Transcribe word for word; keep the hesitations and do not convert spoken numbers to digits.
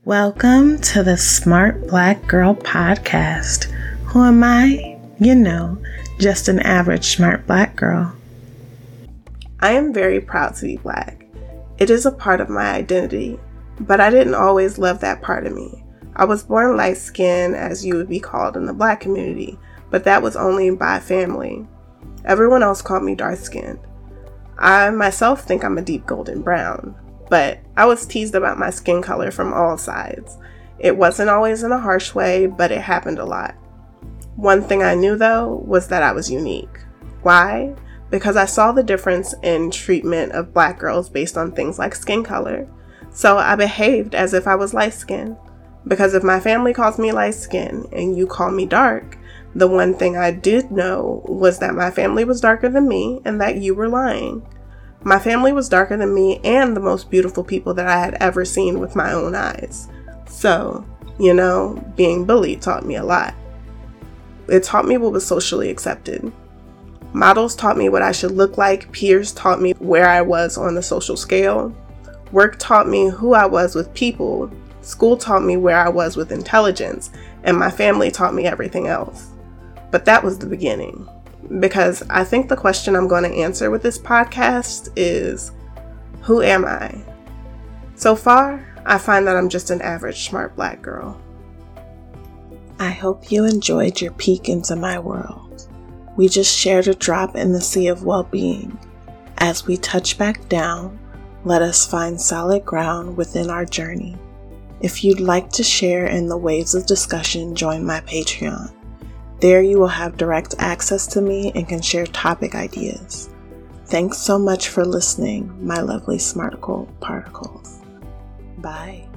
Welcome to the Smart Black Girl Podcast. Who am I? You know, just an average smart black girl. I am very proud to be black. It is a part of my identity, but I didn't always love that part of me. I was born light-skinned, as you would be called in the black community, but that was only by family. Everyone else called me dark-skinned. I myself think I'm a deep golden brown. But I was teased about my skin color from all sides. It wasn't always in a harsh way, but it happened a lot. One thing I knew, though, was that I was unique. Why? Because I saw the difference in treatment of black girls based on things like skin color. So I behaved as if I was light-skinned. Because if my family calls me light-skinned and you call me dark, the one thing I did know was that my family was darker than me and that you were lying. My family was darker than me and the most beautiful people that I had ever seen with my own eyes. So, you know, being bullied taught me a lot. It taught me what was socially accepted. Models taught me what I should look like. Peers taught me where I was on the social scale. Work taught me who I was with people. School taught me where I was with intelligence. And my family taught me everything else. But that was the beginning. Because I think the question I'm going to answer with this podcast is, who am I? So far, I find that I'm just an average smart black girl. I hope you enjoyed your peek into my world. We just shared a drop in the sea of well-being. As we touch back down, let us find solid ground within our journey. If you'd like to share in the waves of discussion, join my Patreon. There you will have direct access to me and can share topic ideas. Thanks so much for listening, my lovely Smarticle particles. Bye.